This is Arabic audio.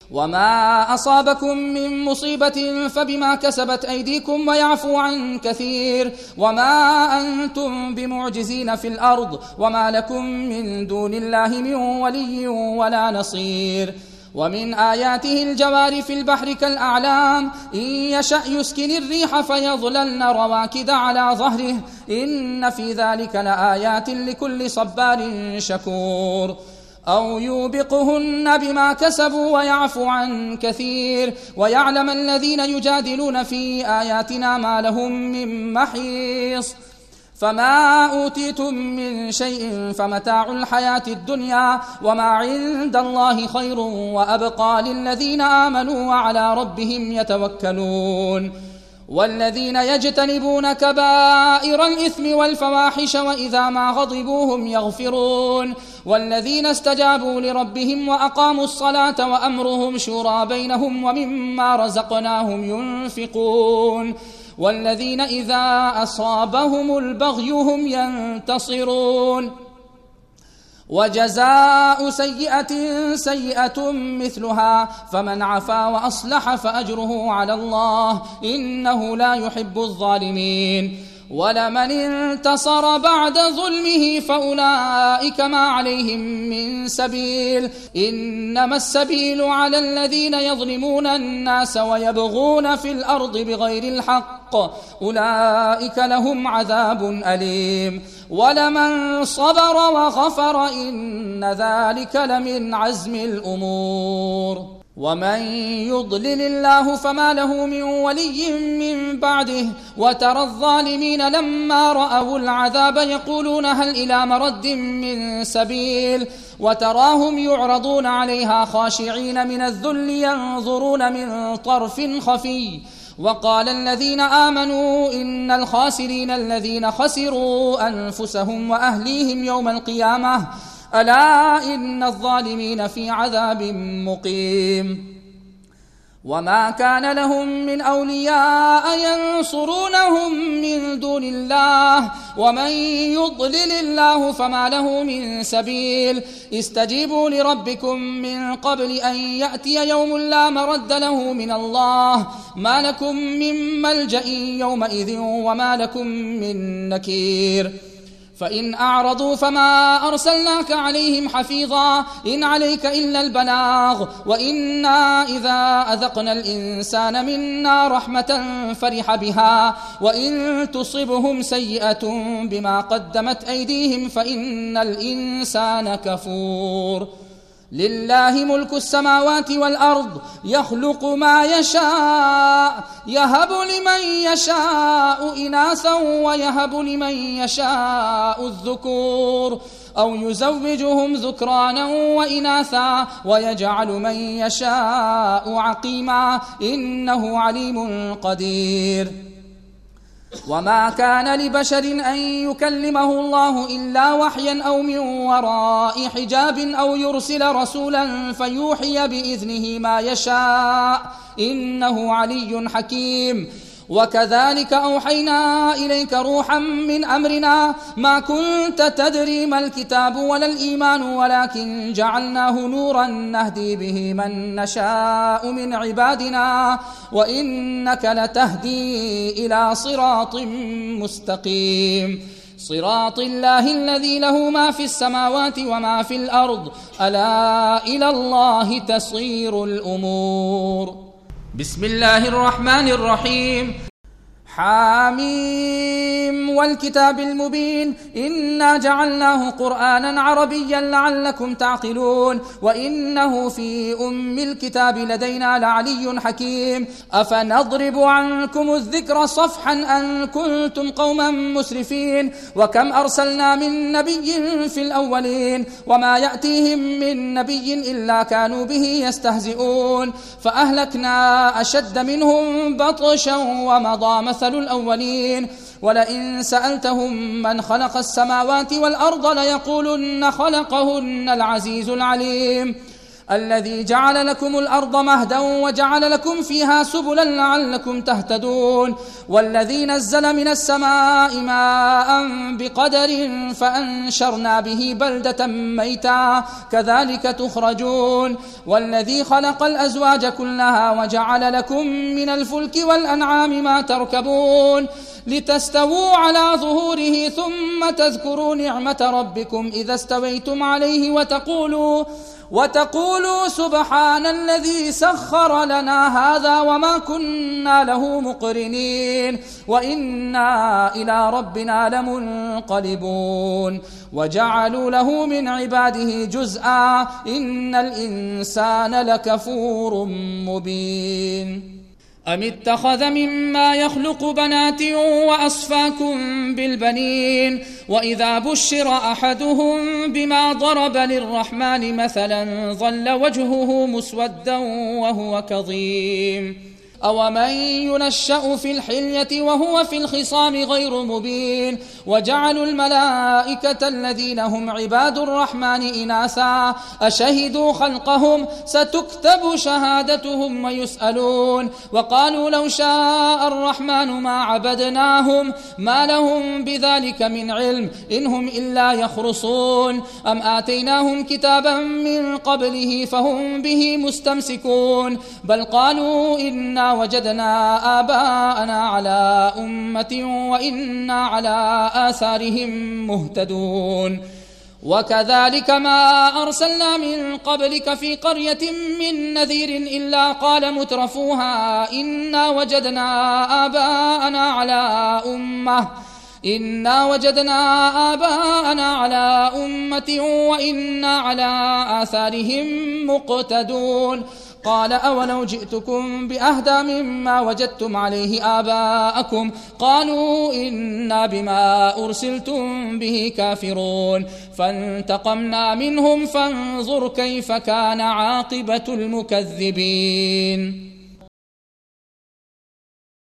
وما أصابكم من مصيبة فبما كسبت أيديكم ويعفو عن كثير وما أنتم بمعجزين في الأرض وما لكم من دون الله من ولي ولا نصير. ومن آياته الجوار في البحر كالأعلام إن يشأ يسكن الريح فيظللن رواكد على ظهره إن في ذلك لآيات لكل صبار شكور. أو يوبقهن بما كسبوا ويعفو عن كثير ويعلم الذين يجادلون في آياتنا ما لهم من محيص. فما أوتيتم من شيء فمتاع الحياة الدنيا وما عند الله خير وأبقى للذين آمنوا وعلى ربهم يتوكلون. والذين يجتنبون كبائر الإثم والفواحش وإذا ما غضبوا هم يغفرون. والذين استجابوا لربهم وأقاموا الصلاة وأمرهم شورى بينهم ومما رزقناهم ينفقون. والذين إذا أصابهم البغي هم ينتصرون. وجزاء سيئة سيئة مثلها فمن عفا وأصلح فأجره على الله إنه لا يحب الظالمين. ولمن انتصر بعد ظلمه فأولئك ما عليهم من سبيل إنما السبيل على الذين يظلمون الناس ويبغون في الأرض بغير الحق أولئك لهم عذاب أليم. ولمن صبر وغفر إن ذلك لمن عزم الأمور. ومن يضلل الله فما له من ولي من بعده وترى الظالمين لما رأوا العذاب يقولون هل إلى مرد من سبيل وتراهم يعرضون عليها خاشعين من الذل ينظرون من طرف خفي. وقال الذين آمنوا إن الخاسرين الذين خسروا أنفسهم وأهليهم يوم القيامة ألا إن الظالمين في عذاب مقيم. وما كان لهم من أولياء ينصرونهم من دون الله ومن يضلل الله فما له من سبيل. استجيبوا لربكم من قبل أن يأتي يوم لا مرد له من الله ما لكم من ملجأ يومئذ وما لكم من نكير. فإن أعرضوا فما أرسلناك عليهم حفيظا إن عليك إلا البلاغ وإنا إذا أذقنا الإنسان منا رحمة فرح بها وإن تصبهم سيئة بما قدمت أيديهم فإن الإنسان كفور. لله ملك السماوات والأرض يخلق ما يشاء يهب لمن يشاء إناثا ويهب لمن يشاء الذكور أو يزوجهم ذكرانا وإناثا ويجعل من يشاء عقيما إنه عليم قدير. وما كان لبشر أن يكلمه الله إلا وحيا أو من وراء حجاب أو يرسل رسولا فيوحي بإذنه ما يشاء إنه علي حكيم. وكذلك أوحينا إليك روحا من أمرنا ما كنت تدري ما الكتاب ولا الإيمان ولكن جعلناه نورا نهدي به من نشاء من عبادنا وإنك لتهدي إلى صراط مستقيم صراط الله الذي له ما في السماوات وما في الأرض ألا إلى الله تصير الأمور. بسم الله الرحمن الرحيم. حاميم والكتاب المبين إنا جعلناه قرآنا عربيا لعلكم تعقلون وإنه في أم الكتاب لدينا لعلي حكيم. أفنضرب عنكم الذكر صفحا أن كنتم قوما مسرفين وكم أرسلنا من نبي في الأولين وما يأتيهم من نبي إلا كانوا به يستهزئون فأهلكنا أشد منهم بطشا ومضى مثل الأولين. ولئن سألتهم من خلق السماوات والأرض ليقولن خلقهن العزيز العليم. الذي جعل لكم الأرض مهدا وجعل لكم فيها سبلا لعلكم تهتدون والذي نزل من السماء ماء بقدر فأنشرنا به بلدة ميتا كذلك تخرجون والذي خلق الأزواج كلها وجعل لكم من الفلك والأنعام ما تركبون لتستووا على ظهوره ثم تذكروا نعمة ربكم إذا استويتم عليه وتقولوا سبحان الذي سخر لنا هذا وما كنا له مقرنين وإنا إلى ربنا لمنقلبون وجعلوا له من عباده جزءا إن الإنسان لكفور مبين أم اتخذ مما يخلق بنات وأصفاكم بالبنين وإذا بشر أحدهم بما ضرب للرحمن مثلا ظل وجهه مسودا وهو كظيم أومن ينشأ في الحلية وهو في الخصام غير مبين وجعلوا الملائكة الذين هم عباد الرحمن إناثا أشهدوا خلقهم ستكتب شهادتهم ويسألون وقالوا لو شاء الرحمن ما عبدناهم ما لهم بذلك من علم إن هم إلا يخرصون أم آتيناهم كتابا من قبله فهم به مستمسكون بل قالوا إنا وجدنا آباءنا على أمة وإنا على آثارهم مهتدون وكذلك ما أرسلنا من قبلك في قرية من نذير إلا قال مترفوها إنا وجدنا آباءنا على أمة وإنا على آثارهم مقتدون قال أولو جئتكم بأهدى مما وجدتم عليه آباءكم قالوا إنا بما أرسلتم به كافرون فانتقمنا منهم فانظر كيف كان عاقبة المكذبين